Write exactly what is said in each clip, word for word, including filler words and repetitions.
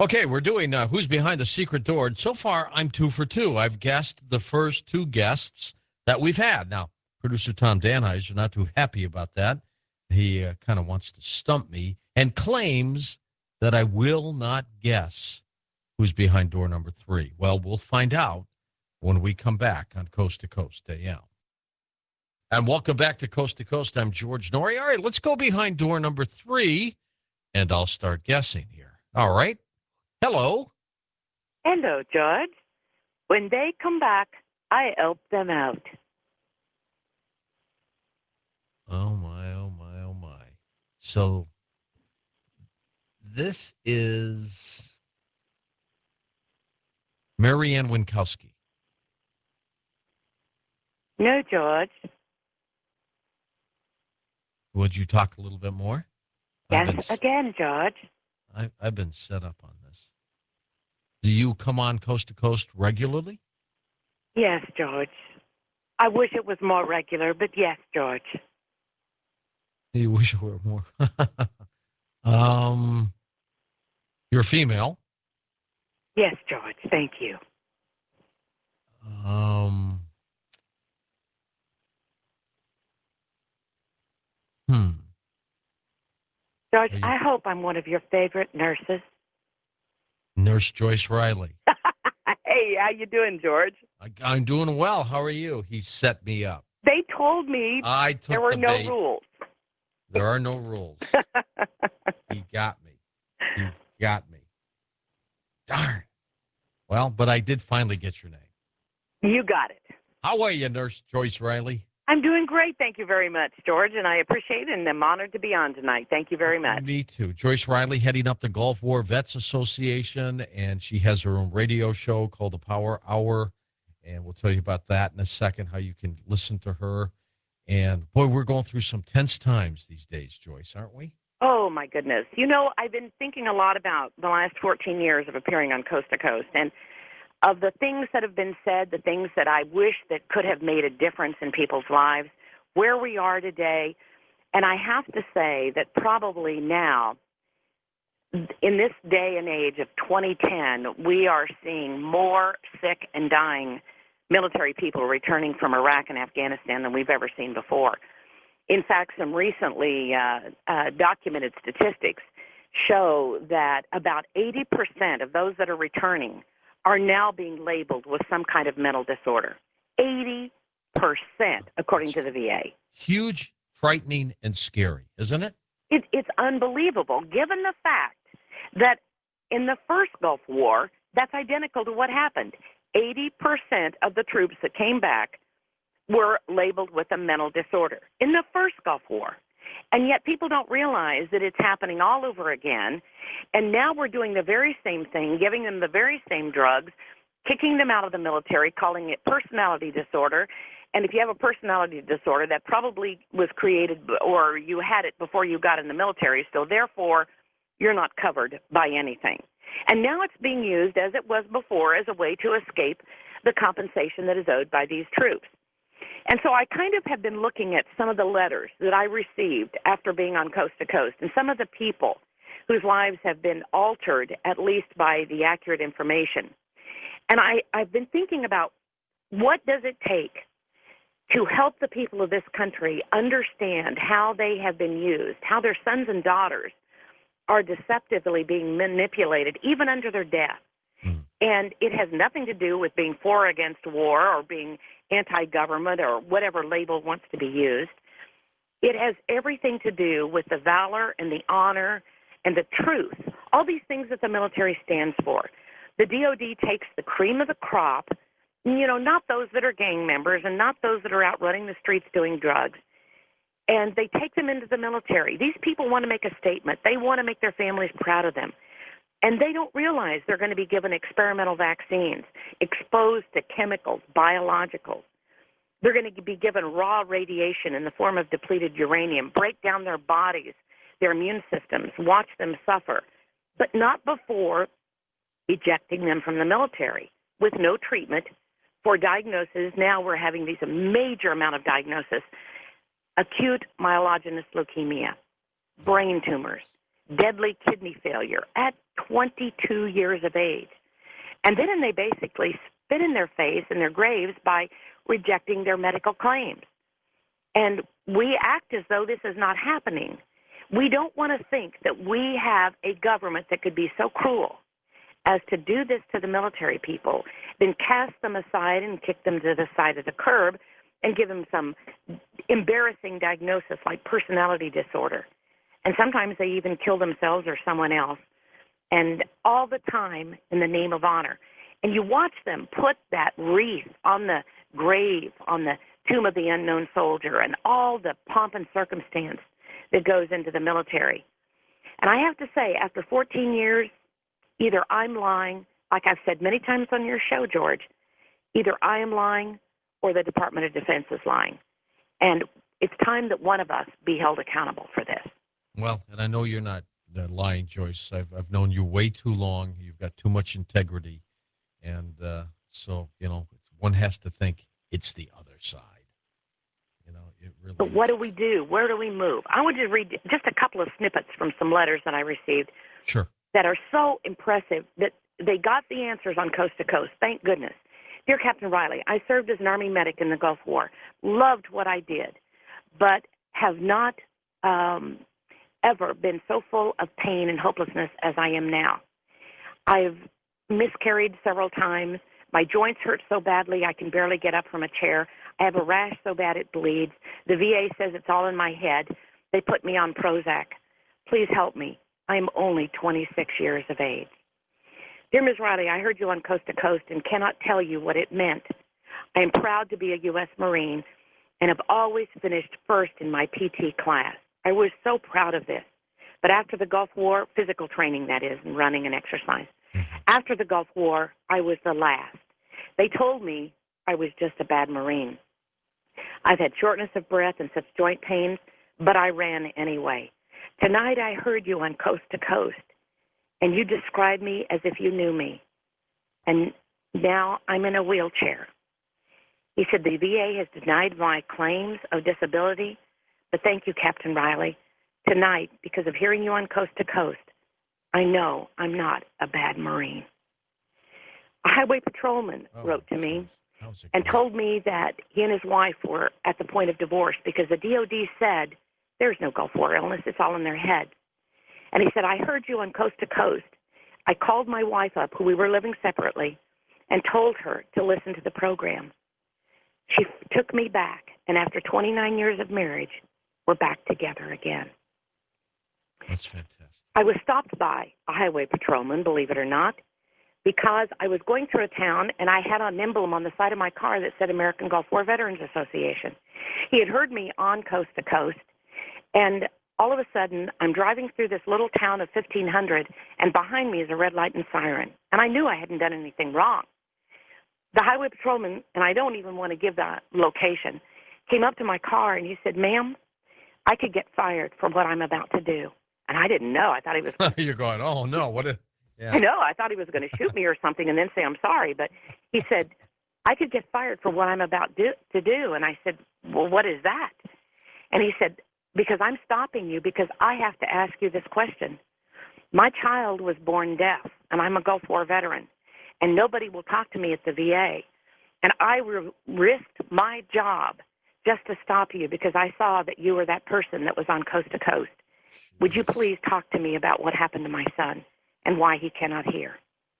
Okay, we're doing uh, Who's Behind the Secret Door. And so far, I'm two for two. I've guessed the first two guests that we've had. Now, producer Tom Danheiser not too happy about that. He uh, kind of wants to stump me and claims that I will not guess who's behind door number three. Well, we'll find out when we come back on Coast to Coast A M. And welcome back to Coast to Coast. I'm George Noory. All right, let's go behind door number three, and I'll start guessing here. All right. Hello. Hello, George. When they come back, I help them out. Oh, my, oh, my, oh, my. So this is Marianne Winkowski. No, George. Would you talk a little bit more? Yes, I've been, again, George. I've, I've been set up on this. Do you come on Coast to Coast regularly? Yes, George. I wish it was more regular, but yes, George. You wish it were more. um, you're female. Yes, George. Thank you. Um, hmm. George, You, I hope I'm one of your favorite nurses. Nurse Joyce Riley. Hey, how you doing, George? I, I'm doing well. How are you? He set me up. They told me I took there were the no bait. rules. There are no rules. He got me. He got me. Darn. Well, but I did finally get your name. You got it. How are you, Nurse Joyce Riley? I'm doing great. Thank you very much, George, and I appreciate it, and I'm honored to be on tonight. Thank you very much. Me too. Joyce Riley heading up the Gulf War Vets Association, and she has her own radio show called The Power Hour, and we'll tell you about that in a second, how you can listen to her. And, boy, we're going through some tense times these days, Joyce, aren't we? Oh, my goodness. You know, I've been thinking a lot about the last fourteen years of appearing on Coast to Coast, and of the things that have been said, the things that I wish that could have made a difference in people's lives, where we are today. And I have to say that probably now, in this day and age of twenty ten, we are seeing more sick and dying military people returning from Iraq and Afghanistan than we've ever seen before. In fact, some recently uh, uh, documented statistics show that about eighty percent of those that are returning are now being labeled with some kind of mental disorder. eighty percent, according to the V A. Huge, frightening, and scary, isn't it? It, it's unbelievable, given the fact that in the first Gulf War, that's identical to what happened. eighty percent of the troops that came back were labeled with a mental disorder in the first Gulf War. And yet people don't realize that it's happening all over again. And now we're doing the very same thing, giving them the very same drugs, kicking them out of the military, calling it personality disorder. And if you have a personality disorder, that probably was created or you had it before you got in the military. So therefore, you're not covered by anything. And now it's being used, as it was before, as a way to escape the compensation that is owed by these troops. And so I kind of have been looking at some of the letters that I received after being on Coast to Coast and some of the people whose lives have been altered, at least by the accurate information. And I, I've been thinking about what does it take to help the people of this country understand how they have been used, how their sons and daughters are deceptively being manipulated, even under their death. Mm. And it has nothing to do with being for or against war or being anti-government or whatever label wants to be used. It has everything to do with the valor and the honor and the truth, all these things that the military stands for. The D O D takes the cream of the crop, you know, not those that are gang members and not those that are out running the streets doing drugs, and they take them into the military. These people want to make a statement. They want to make their families proud of them. And they don't realize they're going to be given experimental vaccines, exposed to chemicals, biologicals. They're going to be given raw radiation in the form of depleted uranium, break down their bodies, their immune systems, watch them suffer, but not before ejecting them from the military with no treatment for diagnosis. Now we're having these major amount of diagnosis: acute myelogenous leukemia, brain tumors, deadly kidney failure at twenty-two years of age. And then they basically spit in their face and their graves by rejecting their medical claims. And we act as though this is not happening. We don't want to think that we have a government that could be so cruel as to do this to the military people, then cast them aside and kick them to the side of the curb and give them some embarrassing diagnosis like personality disorder. And sometimes they even kill themselves or someone else, and all the time in the name of honor. And you watch them put that wreath on the grave, on the tomb of the unknown soldier, and all the pomp and circumstance that goes into the military. And I have to say, after fourteen years, either I'm lying, like I've said many times on your show, George, either I am lying or the Department of Defense is lying. And it's time that one of us be held accountable for this. Well, and I know you're not uh, lying, Joyce. I've, I've known you way too long. You've got too much integrity. And uh, so, you know, one has to think it's the other side. You know, it really But is. what do we do? Where do we move? I want to read just a couple of snippets from some letters that I received. Sure. That are so impressive that they got the answers on Coast to Coast. Thank goodness. Dear Captain Riley, I served as an Army medic in the Gulf War. Loved what I did, but have not um, ever been so full of pain and hopelessness as I am now. I've miscarried several times. My joints hurt so badly I can barely get up from a chair. I have a rash so bad it bleeds. The V A says it's all in my head. They put me on Prozac. Please help me. I am only twenty-six years of age. Dear Miz Riley, I heard you on Coast to Coast and cannot tell you what it meant. I am proud to be a U S Marine and have always finished first in my P T class. I was so proud of this. But after the Gulf War, physical training that is, and running and exercise, after the Gulf War, I was the last. They told me I was just a bad Marine. I've had shortness of breath and such joint pains, but I ran anyway. Tonight I heard you on Coast to Coast, and you described me as if you knew me. And now I'm in a wheelchair. He said the V A has denied my claims of disability, but thank you, Captain Riley. Tonight, because of hearing you on Coast to Coast, I know I'm not a bad Marine. A highway patrolman Oh, wrote to me how's it and going? told me that he and his wife were at the point of divorce because the D O D said there's no Gulf War illness, it's all in their head. And he said, I heard you on Coast to Coast. I called my wife up, who we were living separately, and told her to listen to the program. She f- took me back, and after twenty-nine years of marriage, we're back together again. That's fantastic. I was stopped by a highway patrolman, believe it or not, because I was going through a town and I had an emblem on the side of my car that said American Gulf War Veterans Association. He had heard me on Coast to Coast, and all of a sudden I'm driving through this little town of fifteen hundred, and behind me is a red light and siren. And I knew I hadn't done anything wrong. The highway patrolman, and I don't even want to give the location, came up to my car and he said, ma'am, I could get fired for what I'm about to do. And I didn't know. I thought he was You're going, oh, no, what a... Yeah. I know. I thought he was going to shoot me or something and then say, I'm sorry. But he said, I could get fired for what I'm about do, to do. And I said, well, what is that? And he said, because I'm stopping you because I have to ask you this question. My child was born deaf, and I'm a Gulf War veteran, and nobody will talk to me at the V A. And I re- risked my job just to stop you because I saw that you were that person that was on Coast to Coast. Would you please talk to me about what happened to my son and why he cannot hear?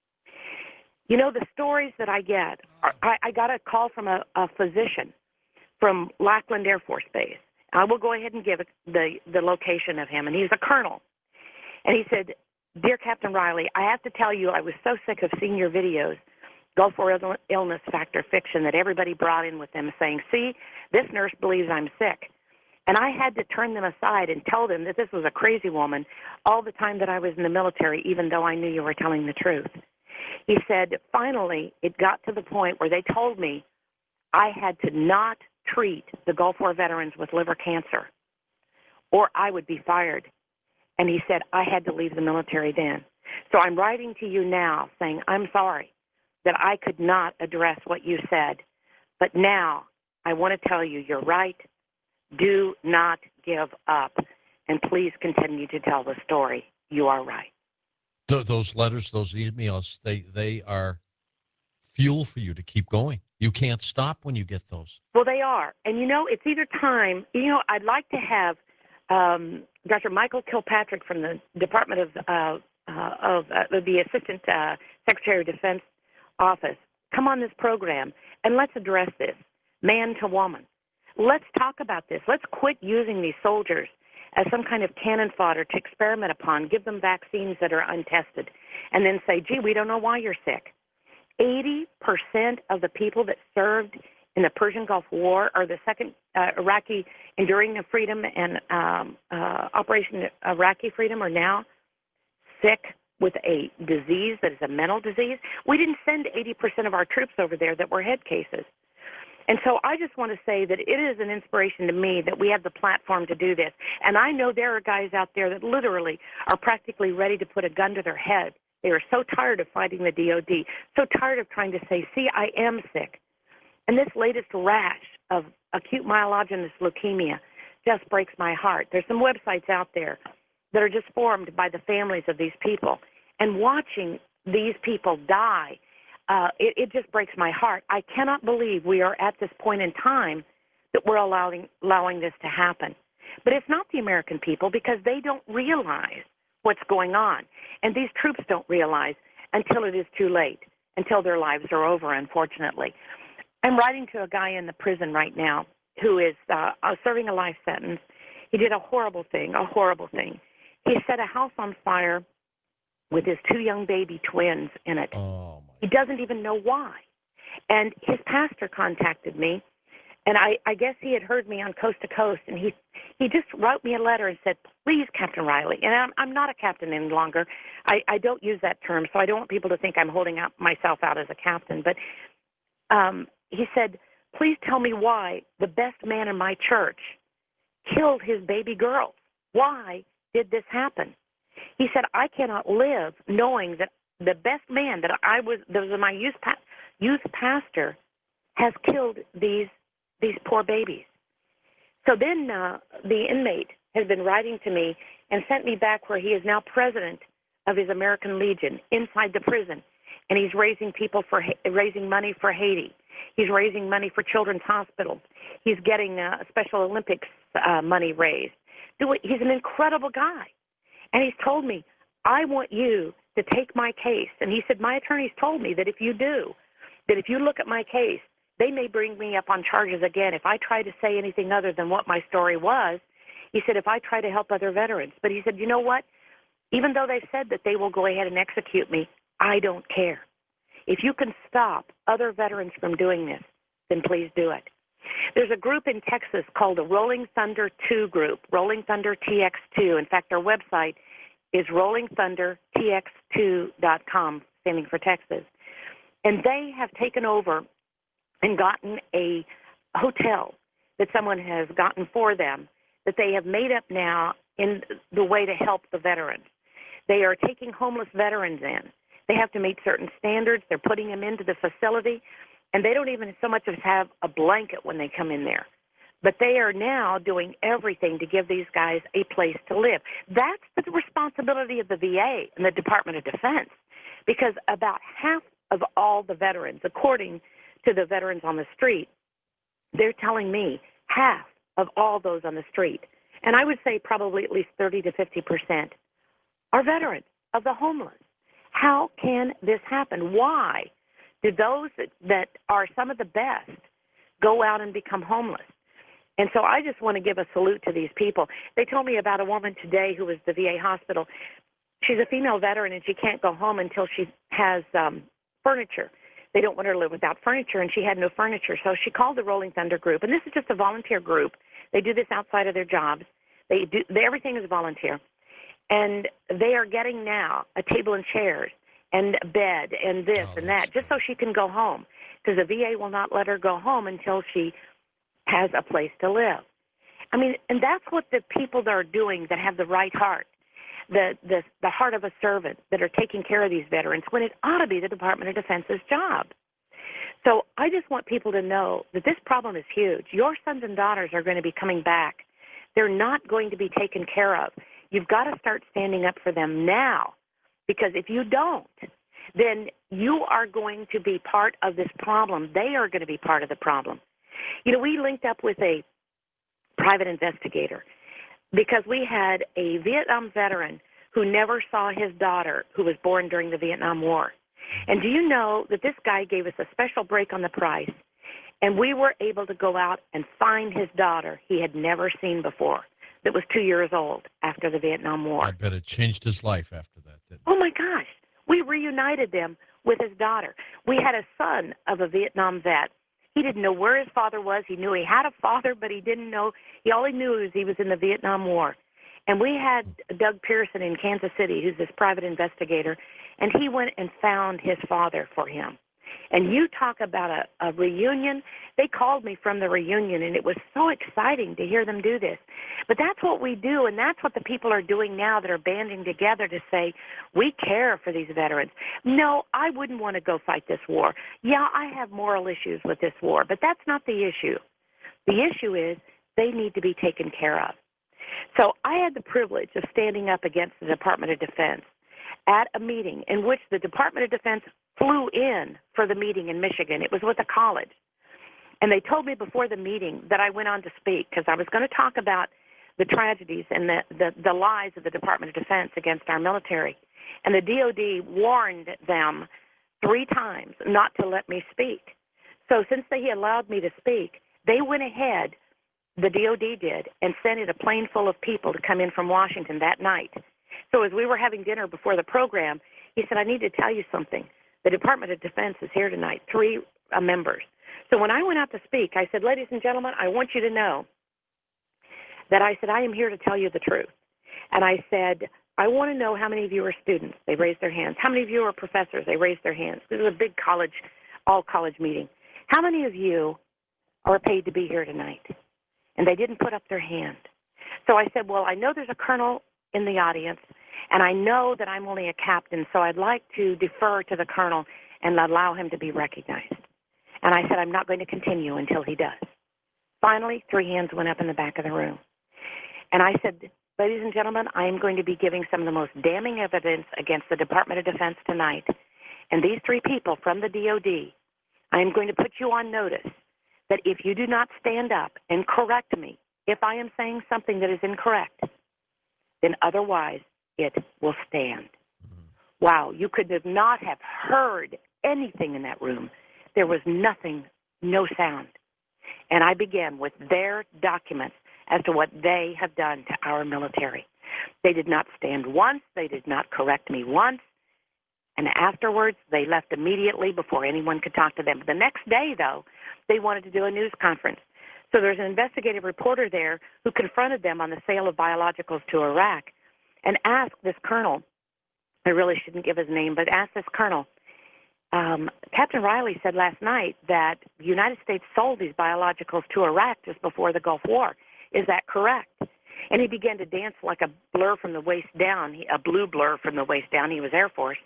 You know, the stories that I get, are, I, I got a call from a, a physician from Lackland Air Force Base. I will go ahead and give it the, the location of him, and he's a colonel. And he said, Dear Captain Riley, I have to tell you I was so sick of seeing your videos, Gulf War Ill- illness factor fiction, that everybody brought in with them saying, see, this nurse believes I'm sick. And I had to turn them aside and tell them that this was a crazy woman all the time that I was in the military, even though I knew you were telling the truth. He said, finally, it got to the point where they told me I had to not treat the Gulf War veterans with liver cancer, or I would be fired. And he said, I had to leave the military then. So I'm writing to you now saying, I'm sorry that I could not address what you said. But now I want to tell you, you're right. Do not give up. And please continue to tell the story. You are right. Th- those letters, those emails, they they are fuel for you to keep going. You can't stop when you get those. Well, they are. And, you know, it's either time, you know, I'd like to have um, Doctor Michael Kilpatrick from the Department of, uh, uh, of uh, the Assistant uh, Secretary of Defense office come on this program and let's address this, man to woman. Let's talk about this. Let's quit using these soldiers as some kind of cannon fodder to experiment upon, give them vaccines that are untested, and then say, gee, we don't know why you're sick. eighty percent of the people that served in the Persian Gulf War or the second uh, Iraqi Enduring Freedom and um, uh, Operation Iraqi Freedom are now sick with a disease that is a mental disease. We didn't send eighty percent of our troops over there that were head cases. And so I just want to say that it is an inspiration to me that we have the platform to do this. And I know there are guys out there that literally are practically ready to put a gun to their head. They are so tired of fighting the D O D, so tired of trying to say, see, I am sick. And this latest rash of acute myelogenous leukemia just breaks my heart. There's some websites out there that are just formed by the families of these people. And watching these people die, uh, it, it just breaks my heart. I cannot believe we are at this point in time that we're allowing, allowing this to happen. But it's not the American people because they don't realize what's going on. And these troops don't realize until it is too late, until their lives are over, unfortunately. I'm writing to a guy in the prison right now who is uh, serving a life sentence. He did a horrible thing, a horrible thing. He set a house on fire with his two young baby twins in it. Oh, my. He doesn't even know why. And his pastor contacted me, and I, I guess he had heard me on Coast to Coast, and he he just wrote me a letter and said, please, Captain Riley. And I'm, I'm not a captain any longer. I, I don't use that term, so I don't want people to think I'm holding out myself out as a captain. But um, he said, please tell me why the best man in my church killed his baby girls. Why did this happen? He said, I cannot live knowing that the best man that I was, that was my youth, pa- youth pastor, has killed these these poor babies. So then uh, the inmate has been writing to me and sent me back where he is now president of his American Legion inside the prison, and he's raising people for raising money for Haiti. He's raising money for children's hospitals. He's getting uh, Special Olympics uh, money raised. He's an incredible guy. And he's told me, I want you to take my case. And he said, my attorneys told me that if you do, that if you look at my case, they may bring me up on charges again if I try to say anything other than what my story was. He said, if I try to help other veterans. But he said, you know what? Even though they said that they will go ahead and execute me, I don't care. If you can stop other veterans from doing this, then please do it. There's a group in Texas called the Rolling Thunder two group, Rolling Thunder T X two. In fact, their website is rolling thunder t x two dot com, standing for Texas. And they have taken over and gotten a hotel that someone has gotten for them that they have made up now in the way to help the veterans. They are taking homeless veterans in. They have to meet certain standards. They're putting them into the facility, and they don't even so much as have a blanket when they come in there. But they are now doing everything to give these guys a place to live. That's the responsibility of the V A and the Department of Defense, because about half of all the veterans, according to the Veterans on the Street, they're telling me half of all those on the street, and I would say probably at least thirty to fifty percent, are veterans of the homeless. How can this happen? Why do those that, that are some of the best go out and become homeless? And so I just want to give a salute to these people. They told me about a woman today who was at the V A hospital. She's a female veteran, and she can't go home until she has um, furniture. They don't want her to live without furniture, and she had no furniture. So she called the Rolling Thunder group, and this is just a volunteer group. They do this outside of their jobs. They do they, everything is volunteer. And they are getting now a table and chairs and a bed and this Oh, and that, that's just so she can go home, because the V A will not let her go home until she has a place to live. I mean, and that's what the people that are doing that have the right heart, the, the, the heart of a servant, that are taking care of these veterans, when it ought to be the Department of Defense's job. So I just want people to know that this problem is huge. Your sons and daughters are going to be coming back. They're not going to be taken care of. You've got to start standing up for them now, Because if you don't, then you are going to be part of this problem. They are going to be part of the problem. You know, we linked up with a private investigator because we had a Vietnam veteran who never saw his daughter who was born during the Vietnam War. And do you know that this guy gave us a special break on the price, and we were able to go out and find his daughter he had never seen before that was two years old after the Vietnam War. I bet it changed his life after that, didn't it? Oh, my gosh. We reunited them with his daughter. We had a son of a Vietnam vet. He didn't know where his father was. He knew he had a father, but he didn't know. He all he knew was he was in the Vietnam War. And we had Doug Pearson in Kansas City, who's this private investigator, and he went and found his father for him. And you talk about a, a reunion. They called me from the reunion, and it was so exciting to hear them do this. But that's what we do, and that's what the people are doing now that are banding together to say, we care for these veterans. No, I wouldn't want to go fight this war. Yeah, I have moral issues with this war, but that's not the issue. The issue is they need to be taken care of. So I had the privilege of standing up against the Department of Defense at a meeting in which the Department of Defense flew in for the meeting in Michigan. It was with a college. And they told me before the meeting that I went on to speak because I was going to talk about the tragedies and the, the, the lies of the Department of Defense against our military. And the D O D warned them three times not to let me speak. So since they allowed me to speak, they went ahead, the D O D did, and sent in a plane full of people to come in from Washington that night. So as we were having dinner before the program, he said, I need to tell you something. The Department of Defense is here tonight, three uh, members. So when I went out to speak, I said, ladies and gentlemen, I want you to know that I said, I am here to tell you the truth. And I said, I want to know how many of you are students. They raised their hands. How many of you are professors? They raised their hands. This is a big college, all-college meeting. How many of you are paid to be here tonight? And they didn't put up their hand. So I said, well, I know there's a colonel in the audience, and I know that I'm only a captain, so I'd like to defer to the colonel and allow him to be recognized. And I said, I'm not going to continue until he does. Finally, three hands went up in the back of the room. And I said, ladies and gentlemen, I am going to be giving some of the most damning evidence against the Department of Defense tonight. And these three people from the D O D, I am going to put you on notice that if you do not stand up and correct me, if I am saying something that is incorrect, then otherwise it will stand. Mm-hmm. Wow, you could have not have heard anything in that room. There was nothing, no sound. And I began with their documents as to what they have done to our military. They did not stand once. They did not correct me once. And afterwards, they left immediately before anyone could talk to them. The next day, though, they wanted to do a news conference. So there's an investigative reporter there who confronted them on the sale of biologicals to Iraq and asked this colonel, I really shouldn't give his name, but asked this colonel, um, Captain Riley said last night that the United States sold these biologicals to Iraq just before the Gulf War. Is that correct? And he began to dance like a blur from the waist down, a blue blur from the waist down. He was Air Force.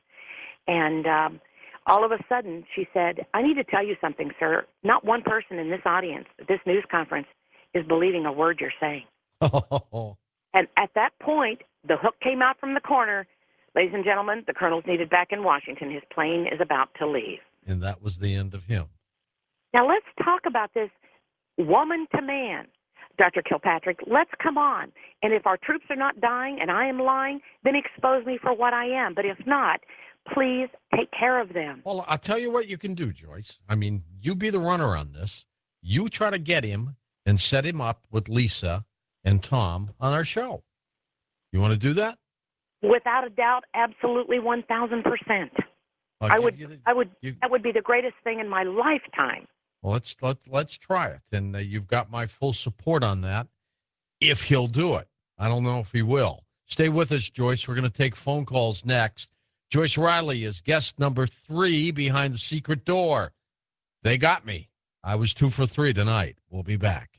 And um, all of a sudden, she said, I need to tell you something, sir. Not one person in this audience, this news conference, is believing a word you're saying. Oh. And at that point, the hook came out from the corner. Ladies and gentlemen, the colonel's needed back in Washington. His plane is about to leave. And that was the end of him. Now, let's talk about this woman to man. Doctor Kilpatrick, let's come on. And if our troops are not dying and I am lying, then expose me for what I am. But if not, please take care of them. Well, I'll tell you what you can do, Joyce. I mean, you be the runner on this. You try to get him and set him up with Lisa and Tom on our show. You want to do that? Without a doubt, absolutely one thousand percent. I would, the, I would, you, that would be the greatest thing in my lifetime. Well, let's let let's try it, and uh, you've got my full support on that. If he'll do it, I don't know if he will. Stay with us, Joyce. We're going to take phone calls next. Joyce Riley is guest number three behind the secret door. They got me. I was two for three tonight. We'll be back.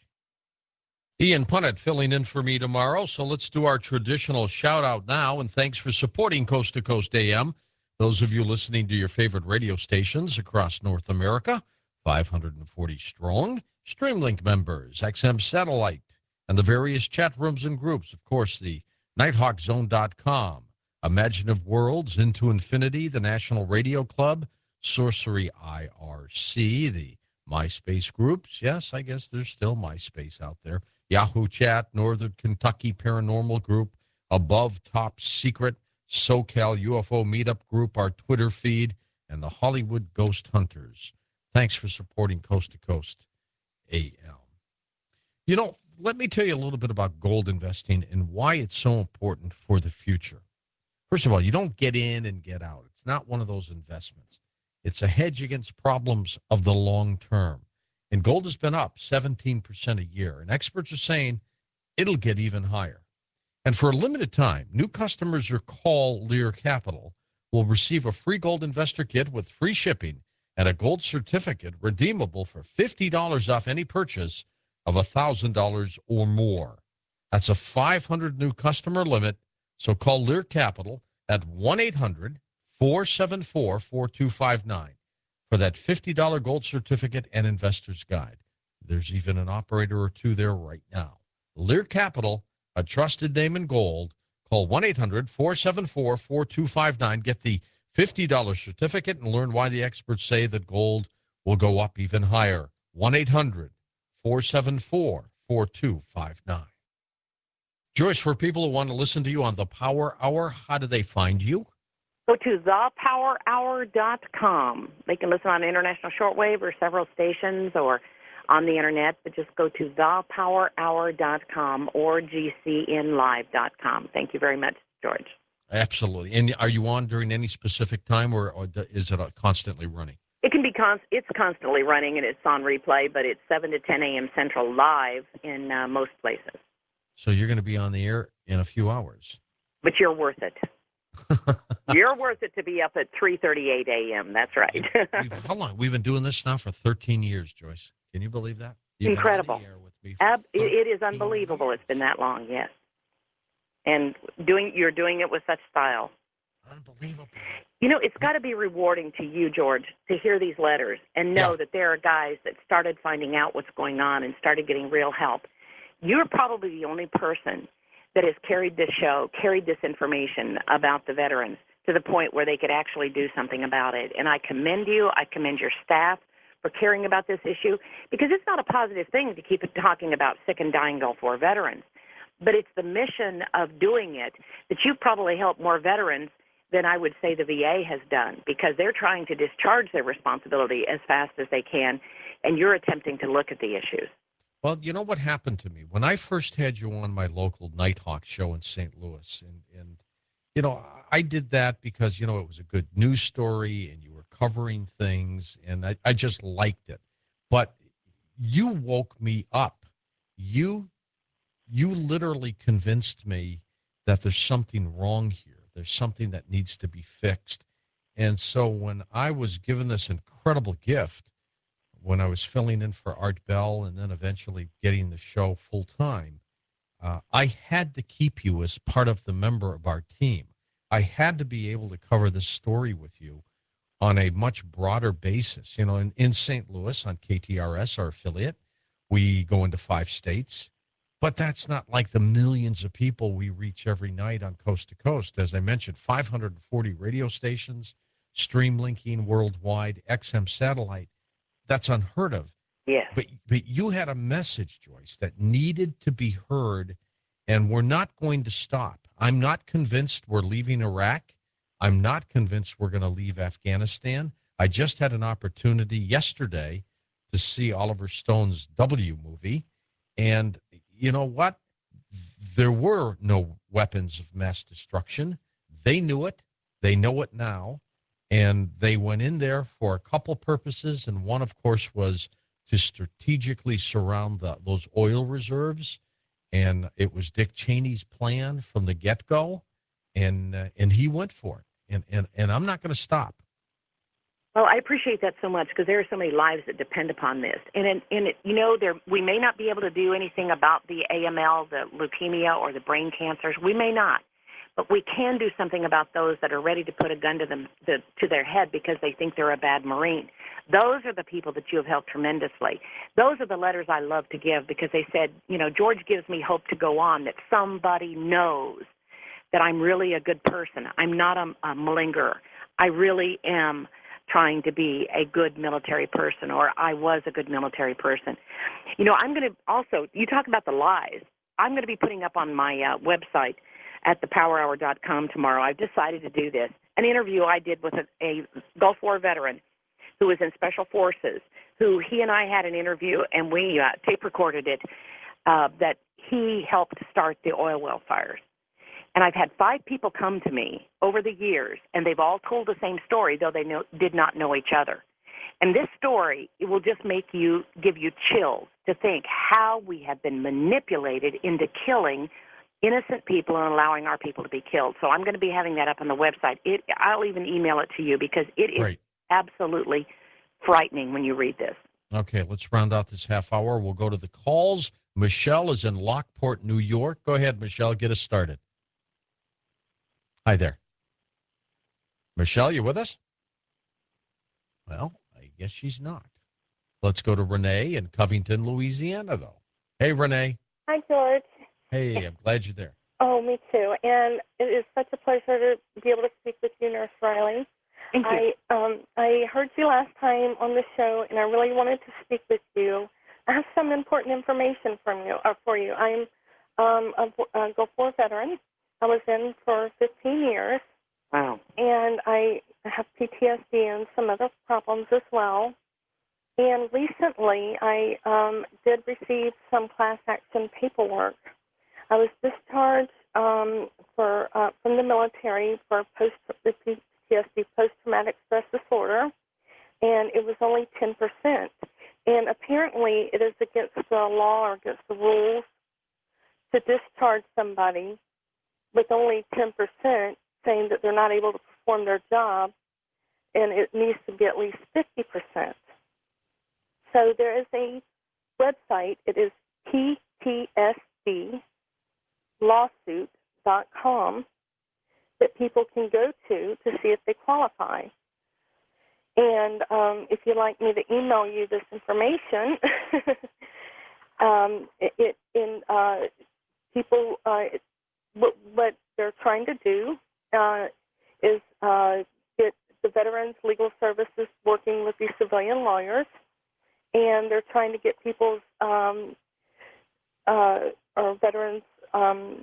Ian Punnett filling in for me tomorrow, so let's do our traditional shout-out now, and thanks for supporting Coast to Coast A M. Those of you listening to your favorite radio stations across North America, five hundred forty strong, Streamlink members, X M Satellite, and the various chat rooms and groups, of course, the nighthawk zone dot com, Imaginative Worlds, Into Infinity, the National Radio Club, Sorcery I R C, the MySpace groups. Yes, I guess there's still MySpace out there. Yahoo Chat, Northern Kentucky Paranormal Group, Above Top Secret, SoCal U F O Meetup Group, our Twitter feed, and the Hollywood Ghost Hunters. Thanks for supporting Coast to Coast A M. You know, let me tell you a little bit about gold investing and why it's so important for the future. First of all, you don't get in and get out. It's not one of those investments. It's a hedge against problems of the long term. And gold has been up seventeen percent a year. And experts are saying it'll get even higher. And for a limited time, new customers who call Lear Capital will receive a free gold investor kit with free shipping and a gold certificate redeemable for fifty dollars off any purchase of one thousand dollars or more. That's a five hundred new customer limit. So call Lear Capital at one eight hundred four seven four four two five nine for that fifty dollars gold certificate and investor's guide. There's even an operator or two there right now. Lear Capital, a trusted name in gold. Call one eight hundred four seven four four two five nine. Get the fifty dollars certificate and learn why the experts say that gold will go up even higher. one eight hundred four seven four four two five nine. Joyce, for people who want to listen to you on the Power Hour, how do they find you? Go to the power hour dot com. They can listen on international shortwave or several stations or on the internet, but just go to the power hour dot com or g c n live dot com. Thank you very much, George. Absolutely. And are you on during any specific time, or, or is it constantly running? It can be const- it's constantly running, and it's on replay, but it's seven to ten a.m. Central live in uh, most places. So you're going to be on the air in a few hours. But you're worth it. You're worth it to be up at three thirty-eight a.m. That's right. How long? We've been doing this now for thirteen years, Joyce. Can you believe that? You've Incredible. been on the air with me for Ab- it is unbelievable. years. It's been that long, yes. And doing you're doing it with such style. Unbelievable. You know, it's got to be rewarding to you, George, to hear these letters and know Yeah. that there are guys that started finding out what's going on and started getting real help. You're probably the only person that has carried this show, carried this information about the veterans to the point where they could actually do something about it. And I commend you. I commend your staff for caring about this issue, because it's not a positive thing to keep talking about sick and dying Gulf War veterans. But it's the mission of doing it that you've probably helped more veterans than I would say the V A has done, because they're trying to discharge their responsibility as fast as they can, and you're attempting to look at the issues. Well, you know what happened to me? When I first had you on my local Nighthawk show in Saint Louis, and, and you know, I did that because, you know, it was a good news story, and you were covering things, and I, I just liked it. But you woke me up. You, you literally convinced me that there's something wrong here. There's something that needs to be fixed. And so when I was given this incredible gift, when I was filling in for Art Bell and then eventually getting the show full time, uh, I had to keep you as part of the member of our team. I had to be able to cover this story with you on a much broader basis. You know, in, in Saint Louis on K T R S, our affiliate, we go into five states. But that's not like the millions of people we reach every night on Coast to Coast. As I mentioned, five hundred forty radio stations, stream linking worldwide, X M satellite. That's unheard of. Yes. But, but you had a message, Joyce, that needed to be heard, and we're not going to stop. I'm not convinced we're leaving Iraq. I'm not convinced we're going to leave Afghanistan. I just had an opportunity yesterday to see Oliver Stone's W movie, and you know what? There were no weapons of mass destruction. They knew it. They know it now. And they went in there for a couple purposes. And one, of course, was to strategically surround the, those oil reserves. And it was Dick Cheney's plan from the get-go. And uh, and he went for it. And, and, and I'm not going to stop. Well, I appreciate that so much, because there are so many lives that depend upon this. And, and, and it, you know, there, we may not be able to do anything about the A M L, the leukemia, or the brain cancers. We may not. But we can do something about those that are ready to put a gun to them to, to their head because they think they're a bad Marine. Those are the people that you have helped tremendously. Those are the letters I love to give, because they said, you know, George gives me hope to go on, that somebody knows that I'm really a good person. I'm not a, a malingerer. I really am trying to be a good military person, or I was a good military person. You know, I'm going to also, you talk about the lies. I'm going to be putting up on my uh, website at the power hour dot com tomorrow. I've decided to do this. An interview I did with a, a Gulf War veteran who was in Special Forces, who he and I had an interview, and we uh, tape recorded it, uh, that he helped start the oil well fires. And I've had five people come to me over the years, and they've all told the same story, though they know, did not know each other. And this story, it will just make you, give you chills to think how we have been manipulated into killing innocent people and allowing our people to be killed. So I'm going to be having that up on the website. It, I'll even email it to you because it is Great. absolutely frightening when you read this. Okay, let's round out this half hour. We'll go to the calls. Michelle is in Lockport, New York. Go ahead, Michelle. Get us started. Hi there. Michelle, you with us? Well, I guess she's not. Let's go to Renee in Covington, Louisiana, though. Hey, Renee. Hi, George. Hey, I'm glad you're there. Oh, me too. And it is such a pleasure to be able to speak with you, Nurse Riley. Thank you. I um I heard you last time on the show, and I really wanted to speak with you. I have some important information from you or for you. I'm um, a, a Gulf War veteran. I was in for fifteen years. Wow. And I have P T S D and some other problems as well. And recently, I um, did receive some class action paperwork. I was discharged um, for uh, from the military for post P T S D, post-traumatic stress disorder, and it was only ten percent. And apparently, it is against the law or against the rules to discharge somebody with only ten percent, saying that they're not able to perform their job, and it needs to be at least fifty percent. So there is a website. It is P T S D lawsuit dot com that people can go to to see if they qualify. And um, if you'd like me to email you this information, um, it, it in uh, people uh, it, what, what they're trying to do uh, is uh, get the Veterans Legal Services working with these civilian lawyers, and they're trying to get people's um, uh, or veterans' um,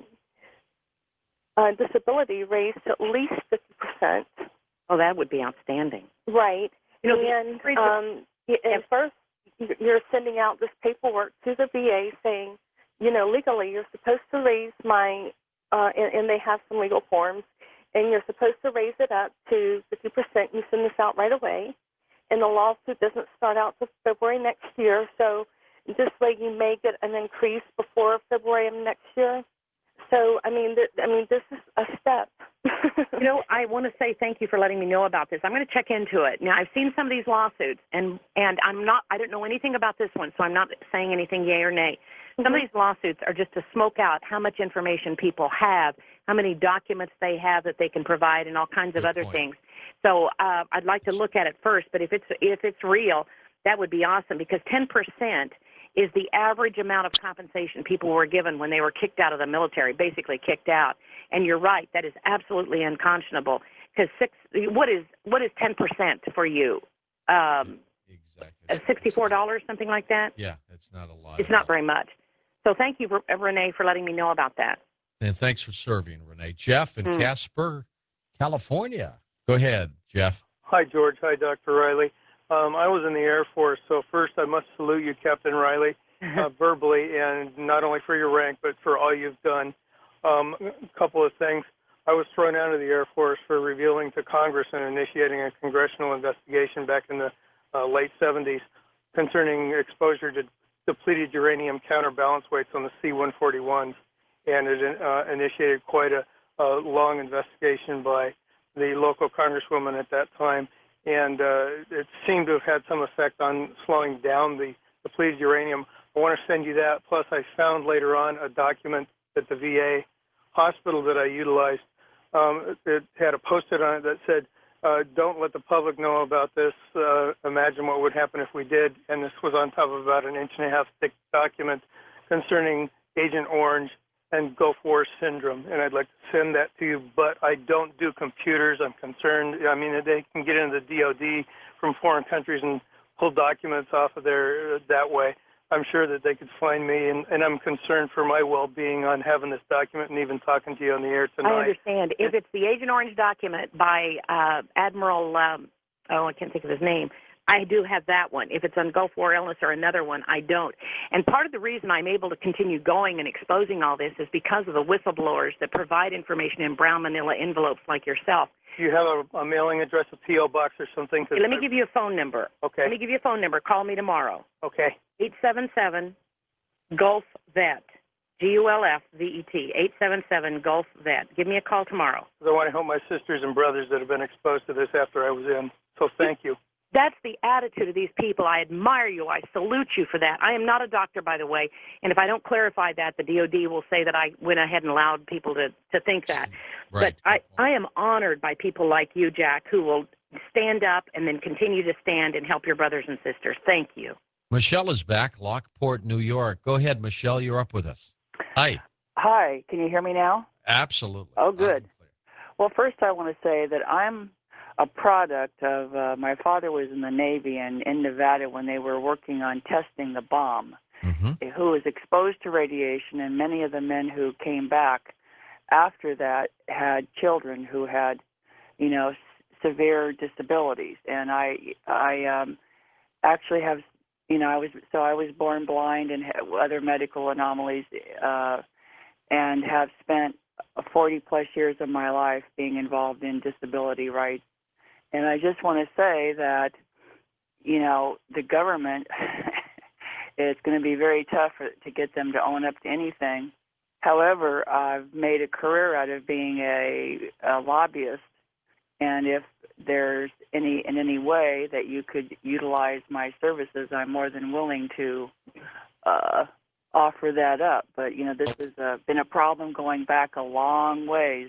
uh, disability raised to at least fifty percent. Oh, that would be outstanding. Right. You know, and um, at first, you're sending out this paperwork to the V A saying, you know, legally you're supposed to raise my, uh, and, and they have some legal forms, and you're supposed to raise it up to fifty percent. You send this out right away, and the lawsuit doesn't start out till February next year, so this way you may get an increase before February of next year. So, I mean, th- I mean, this is a step. You know, I want to say thank you for letting me know about this. I'm going to check into it. Now, I've seen some of these lawsuits, and, and I'm not, I don't know anything about this one, so I'm not saying anything yay or nay. Some Mm-hmm. of these lawsuits are just to smoke out how much information people have, how many documents they have that they can provide, and all kinds Good of other point. things. So uh, I'd like to look at it first, but if it's if it's real, that would be awesome, because ten percent is the average amount of compensation people were given when they were kicked out of the military, basically kicked out. And you're right, that is absolutely unconscionable. Because six, what is what is ten percent for you? Um, Exactly. Sixty-four dollars, something like that. Yeah, it's not a lot. It's not very much. So thank you, Renee, for letting me know about that. And thanks for serving, Renee. Jeff in Mm. Casper, California. Go ahead, Jeff. Hi, George. Hi, Doctor Riley. Um, I was in the Air Force, so first I must salute you, Captain Riley, uh, verbally, and not only for your rank, but for all you've done. Um, a couple of things. I was thrown out of the Air Force for revealing to Congress and initiating a congressional investigation back in the uh, late seventies concerning exposure to depleted uranium counterbalance weights on the C one forty-ones, and it uh, initiated quite a, a long investigation by the local congresswoman at that time, and uh, it seemed to have had some effect on slowing down the depleted uranium. I want to send you that. Plus, I found later on a document that the V A hospital that I utilized, um, it had a post-it on it that said, uh, don't let the public know about this. Uh, imagine what would happen if we did. And this was on top of about an inch and a half thick document concerning Agent Orange and Gulf War syndrome, and I'd like to send that to you, but I don't do computers. I'm concerned. I mean, they can get into the D O D from foreign countries and pull documents off of there that way. I'm sure that they could find me, and, and I'm concerned for my well-being on having this document and even talking to you on the air tonight. I understand. If it's the Agent Orange document by uh, Admiral, um, oh, I can't think of his name, I do have that one. If it's on Gulf War illness or another one, I don't. And part of the reason I'm able to continue going and exposing all this is because of the whistleblowers that provide information in brown manila envelopes like yourself. Do you have a, a mailing address, a P O box or something? Hey, let me give you a phone number. Okay. Let me give you a phone number. Call me tomorrow. Okay. eight seven seven Gulf Vet, G U L F V E T, eight seven seven Gulf Vet. Give me a call tomorrow. I want to help my sisters and brothers that have been exposed to this after I was in. So thank you. That's the attitude of these people. I admire you. I salute you for that. I am not a doctor, by the way, and if I don't clarify that, the D O D will say that I went ahead and allowed people to, to think that. Right. But I, I am honored by people like you, Jack, who will stand up and then continue to stand and help your brothers and sisters. Thank you. Michelle is back, Lockport, New York. Go ahead, Michelle. You're up with us. Hi. Hi, can you hear me now? Absolutely. Oh, good. Well, first I want to say that I'm a product of, uh, my father was in the Navy and in Nevada when they were working on testing the bomb, Mm-hmm. who was exposed to radiation, and many of the men who came back after that had children who had, you know, s- severe disabilities. And I, I um, actually have, you know, I was, so I was born blind and had other medical anomalies, uh, and have spent forty plus years of my life being involved in disability rights. And I just want to say that, you know, the government, it's going to be very tough for, to get them to own up to anything. However, I've made a career out of being a, a lobbyist, and if there's any in any way that you could utilize my services, I'm more than willing to uh, offer that up. But, you know, this has uh, been a problem going back a long ways.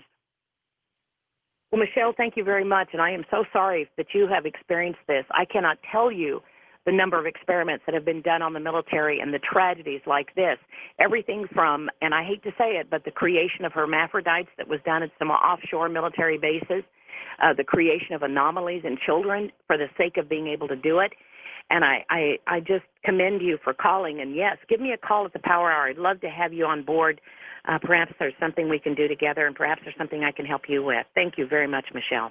Well, Michelle, thank you very much, and I am so sorry that you have experienced this. I cannot tell you the number of experiments that have been done on the military and the tragedies like this. Everything from, and I hate to say it, but the creation of hermaphrodites that was done at some offshore military bases, uh, the creation of anomalies in children for the sake of being able to do it. And I, I, I just commend you for calling. And, yes, give me a call at the Power Hour. I'd love to have you on board. Uh, perhaps there's something we can do together, and perhaps there's something I can help you with. Thank you very much, Michelle.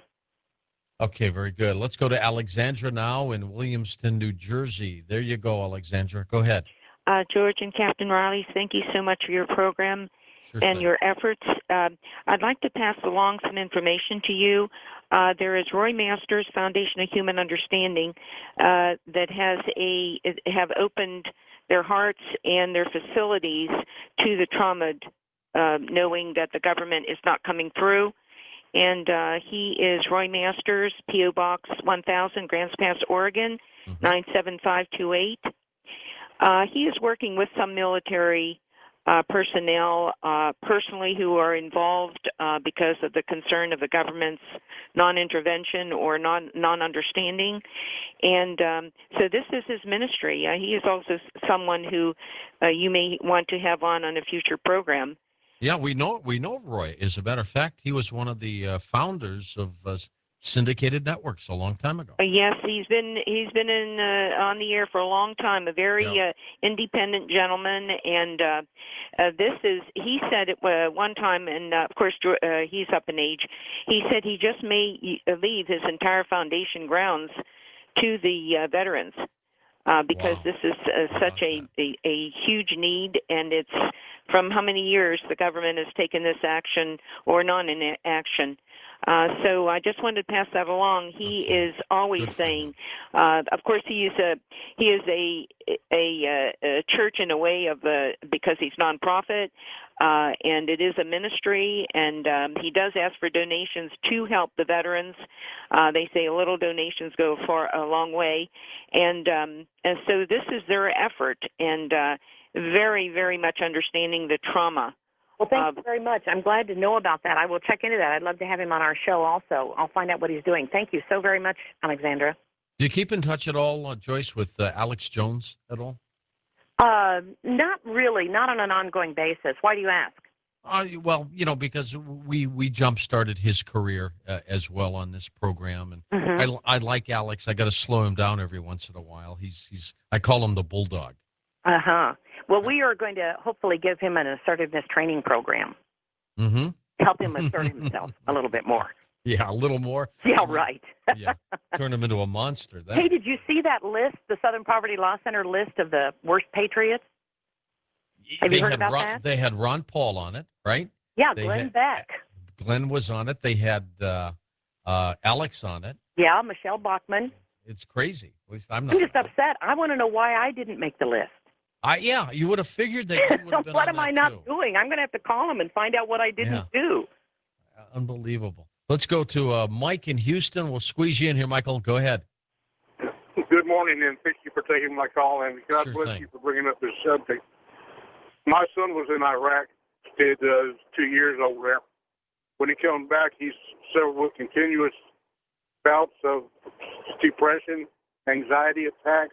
Okay, very good. Let's go to Alexandra now in Williamston, New Jersey. There you go, Alexandra. Go ahead. Uh, George and Captain Riley, thank you so much for your program Sure and thing. your efforts. Uh, I'd like to pass along some information to you. Uh, there is Roy Masters Foundation of Human Understanding uh, that has a have opened their hearts and their facilities to the trauma, uh, knowing that the government is not coming through. And uh, he is Roy Masters, P O Box one thousand, Grants Pass, Oregon, Mhm. nine seven five two eight. Uh, he is working with some military uh, personnel uh, personally who are involved uh, because of the concern of the government's non-intervention or non, non-understanding. And um, so this is his ministry. Uh, he is also s- someone who uh, you may want to have on on a future program. Yeah, we know we know Roy. As a matter of fact, he was one of the uh, founders of uh, syndicated networks a long time ago. Uh, yes, he's been he's been in uh, on the air for a long time. A very Yeah. uh, independent gentleman, and uh, uh, this is he said it uh, one time, and uh, of course uh, he's up in age. He said he just may uh, leave his entire foundation grounds to the uh, veterans uh, because Wow. this is uh, How such a, about a a huge need, and it's from how many years the government has taken this action or non-action. Uh, so I just wanted to pass that along. He Okay. is always Good for saying, uh, of course, he is a he is a a, a church in a way of a, because he's nonprofit, uh, and it is a ministry, and um, he does ask for donations to help the veterans. Uh, they say little donations go far a long way, and um, and so this is their effort, and uh, very very much understanding the trauma. Well, thank Uh, you very much. I'm glad to know about that. I will check into that. I'd love to have him on our show also. I'll find out what he's doing. Thank you so very much, Alexandra. Do you keep in touch at all, uh, Joyce, with uh, Alex Jones at all? Uh, not really, not on an ongoing basis. Why do you ask? Uh, well, you know, because we we jump started his career uh, as well on this program, and Mm-hmm. I, I like Alex. I got to slow him down every once in a while. He's he's I call him the bulldog. Uh huh. Well, we are going to hopefully give him an assertiveness training program. Mm-hmm. Help him assert himself a little bit more. Yeah, a little more. Yeah, right. Yeah, turn him into a monster. That, Hey, did you see that list, the Southern Poverty Law Center list of the worst patriots? Have they you heard had about Ron, that? They had Ron Paul on it, right? Yeah, They Glenn had- Beck. Glenn was on it. They had uh, uh, Alex on it. Yeah, Michelle Bachman. It's crazy. At least I'm not. I'm just upset. I want to know why I didn't make the list. I yeah, you would have figured that. You would have been What on am I that, not too. doing? I'm going to have to call him and find out what I didn't do. Unbelievable. Let's go to uh, Mike in Houston. We'll squeeze you in here, Michael. Go ahead. Good morning, and thank you for taking my call, and God Sure bless thing. you for bringing up this subject. My son was in Iraq, did uh, two years over there. When he came back, he suffered with continuous bouts of depression, anxiety attacks.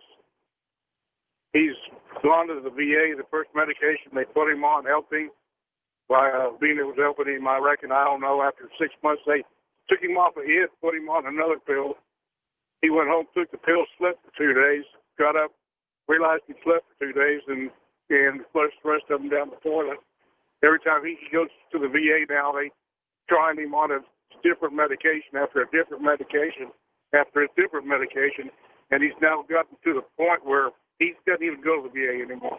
He's gone to the V A. The first medication they put him on helped him. By uh, being able to help him, I reckon, I don't know, after six months, they took him off of it, put him on another pill. He went home, took the pill, slept for two days, got up, realized he slept for two days, and and flushed the rest of them down the toilet. Every time he goes to the V A now, they trying him on a different medication after a different medication after a different medication, and he's now gotten to the point where he doesn't even go to the V A anymore.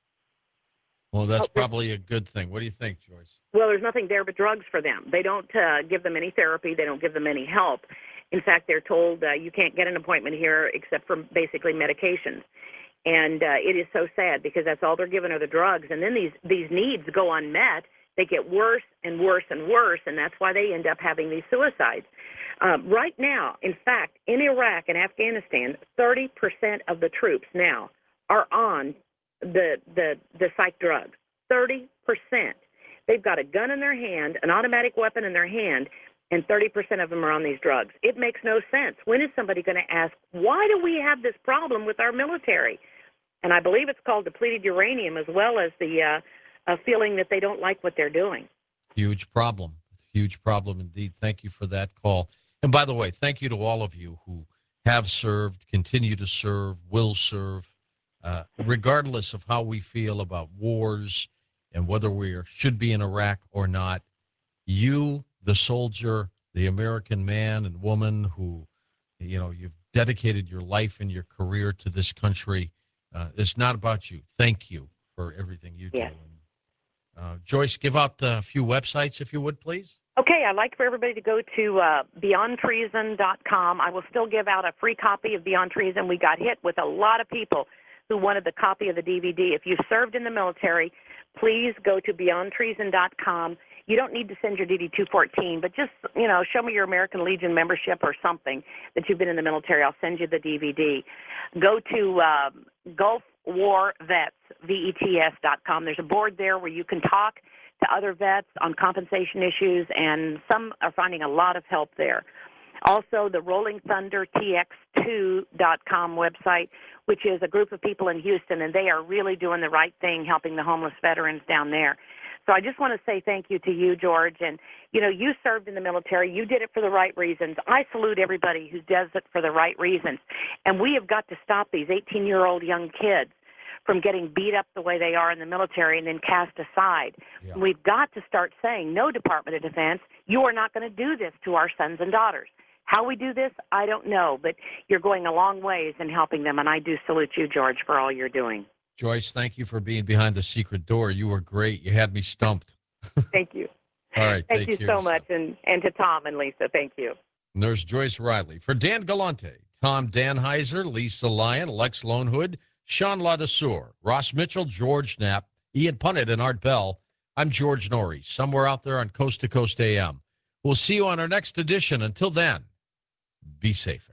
Well, that's Okay. probably a good thing. What do you think, Joyce? Well, there's nothing there but drugs for them. They don't uh, give them any therapy. They don't give them any help. In fact, they're told uh, you can't get an appointment here except for basically medications. And uh, it is so sad because that's all they're given are the drugs. And then these, these needs go unmet. They get worse and worse and worse, and that's why they end up having these suicides. Um, right now, in fact, in Iraq and Afghanistan, thirty percent of the troops now are on the, the, the psych drugs. thirty percent. They've got a gun in their hand, an automatic weapon in their hand, and thirty percent of them are on these drugs. It makes no sense. When is somebody going to ask, why do we have this problem with our military? And I believe it's called depleted uranium, as well as the uh, a feeling that they don't like what they're doing. Huge problem. Huge problem indeed. Thank you for that call. And by the way, thank you to all of you who have served, continue to serve, will serve, uh, regardless of how we feel about wars and whether we are, should be in Iraq or not. You, the soldier, the American man and woman who, you know, you've dedicated your life and your career to this country. Uh, it's not about you. Thank you for everything you Yes. do. And, uh, Joyce, give out a few websites, if you would, please. Okay, I'd like for everybody to go to uh, beyond treason dot com. I will still give out a free copy of Beyond Treason. We got hit with a lot of people who wanted the copy of the D V D. If you served in the military, please go to beyond treason dot com. You don't need to send your D D two fourteen, but just, you know, show me your American Legion membership or something that you've been in the military. I'll send you the D V D. Go to um, Gulf War Vets, V E T S dot com. There's a board there where you can talk to other vets on compensation issues, and some are finding a lot of help there. Also, the Rolling Thunder T X two dot com website, which is a group of people in Houston, and they are really doing the right thing, helping the homeless veterans down there. So I just want to say thank you to you, George. And, you know, you served in the military. You did it for the right reasons. I salute everybody who does it for the right reasons. And we have got to stop these eighteen-year-old young kids from getting beat up the way they are in the military and then cast aside. Yeah. We've got to start saying, no, Department of Defense, you are not going to do this to our sons and daughters. How we do this, I don't know, but you're going a long ways in helping them, and I do salute you, George, for all you're doing. Joyce, thank you for being behind the secret door. You were great. You had me stumped. Thank you. All right. Thank take you care so of much, yourself. and, and to Tom and Lisa, thank you. Nurse Joyce Riley. For Dan Galante, Tom Danheiser, Lisa Lyon, Lex Lonehood, Sean Ladesseur, Ross Mitchell, George Knapp, Ian Punnett, and Art Bell, I'm George Norrie, somewhere out there on Coast to Coast A M. We'll see you on our next edition. Until then, be safe.